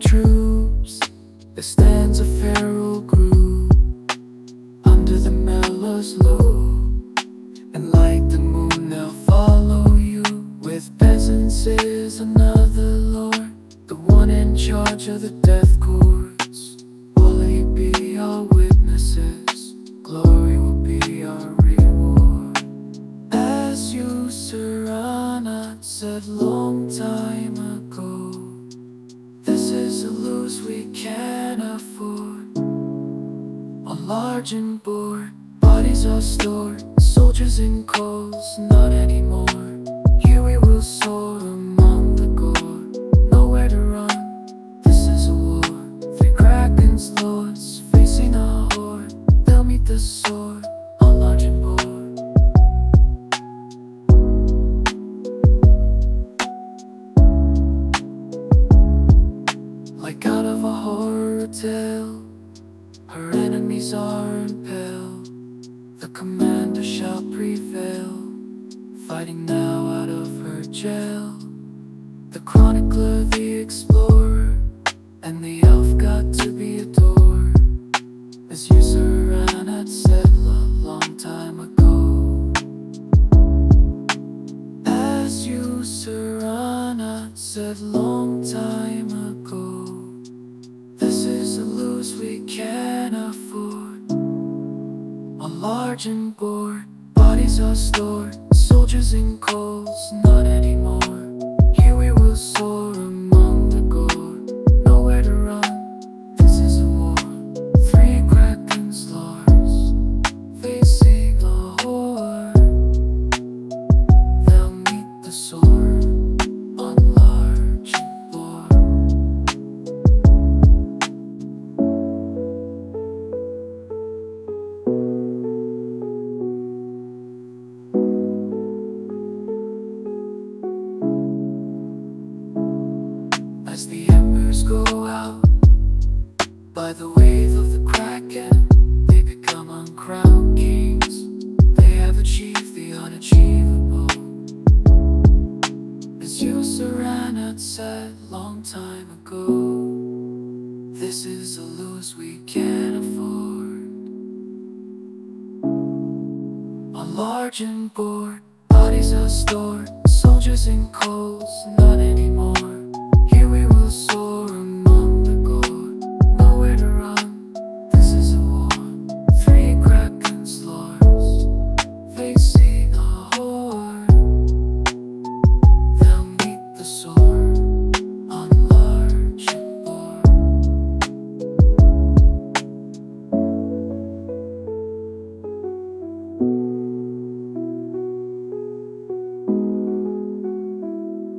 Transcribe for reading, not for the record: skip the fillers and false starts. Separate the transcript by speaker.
Speaker 1: troops, there stands a feral group under the Mellor's loop, and like the moon they'll follow you. With peasants is another lord, the one in charge of the death courts. Will he be our witnesses? Glory will be our reward. As you, Userana, said long time ago, this is a lose we can't afford. On large and board, bodies are stored, soldiers in coals, not anymore. Here we will soar among the gore, nowhere to run, this is a war. Three Krakens lords, facing a horde, they'll meet the sword, on large and board. Like out of a horror tale, her enemies are impaled. The commander shall prevail, fighting now out of her jail. The chronicler, the explorer, and the elf got to be adored, as Useran had said a long time ago. As Useran had said long time ago, this is a lose we can't afford. On large and board, bodies are stored, soldiers in coals, not anymore. Here we will soar among the gore, nowhere to run, this is a war. Three Krakens lords, facing a horde, they'll meet the sword, on large and board. As the embers go out by the wave of the Kraken, they become uncrowned kings. They have achieved the unachievable, as Useran had said long time ago. This is a lose we can't afford. On large and board, bodies are stored, soldiers in coals, not anymore.